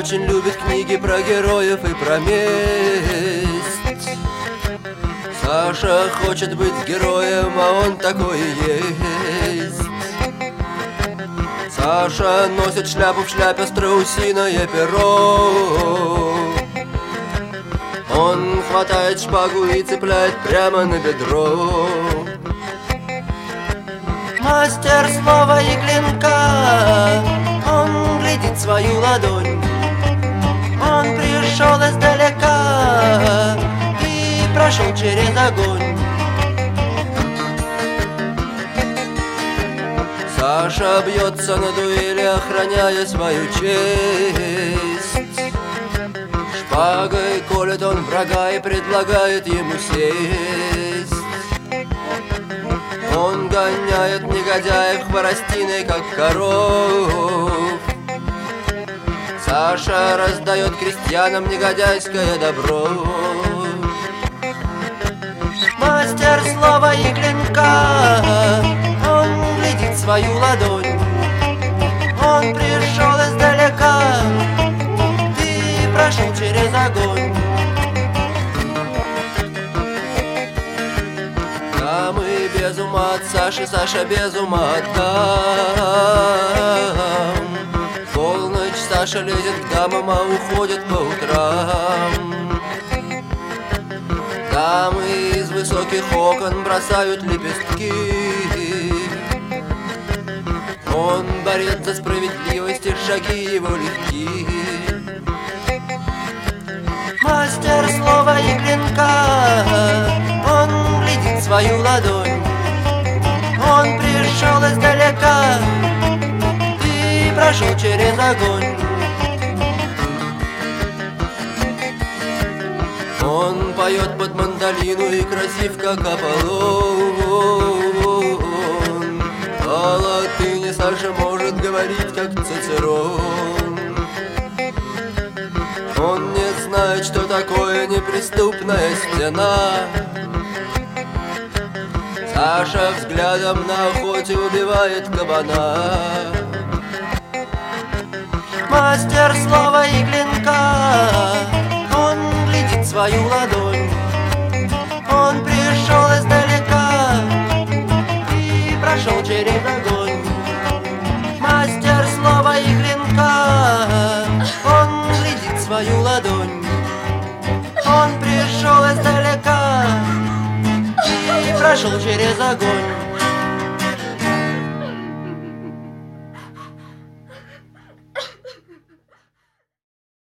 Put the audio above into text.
очень любит книги про героев и про месть. Саша хочет быть героем, а он такой и есть. Саша носит шляпу, в шляпе страусиное перо. Он хватает шпагу и цепляет прямо на бедро. Мастер слова и клинка, он глядит свою ладонь. Он пришел издалека и прошел через огонь. Саша бьется на дуэли, охраняя свою честь. Шпагой колет он врага и предлагает ему сесть. Он гоняет негодяев хворостиной, как коров. Саша раздает крестьянам негодяйское добро. Мастер слова и клинка, он глядит свою ладонь. Он пришел издалека и прошел через огонь. Дамы без ума от Саши, Саша без ума от дам. В полночь Саша лезет к дамам, а уходит по утрам. Дамы из высоких окон бросают лепестки. Он борец за справедливость, и шаги его легки. Мастер слова и клинка, он глядит свою ладонь. Он пришел издалека и прошел через огонь. Он поет под мандолину и красив, как Аполлон. По латыни Саша может говорить, как Цицерон. Он не знает, что такое неприступная стена. Саша взглядом на охоте убивает кабана. Мастер слова и клинка, он глядит свою ладонь. Он пришел издалека и прошел через огонь. Мастер слова и клинка, он глядит свою ладонь. Он пришел издалека и прошел через огонь.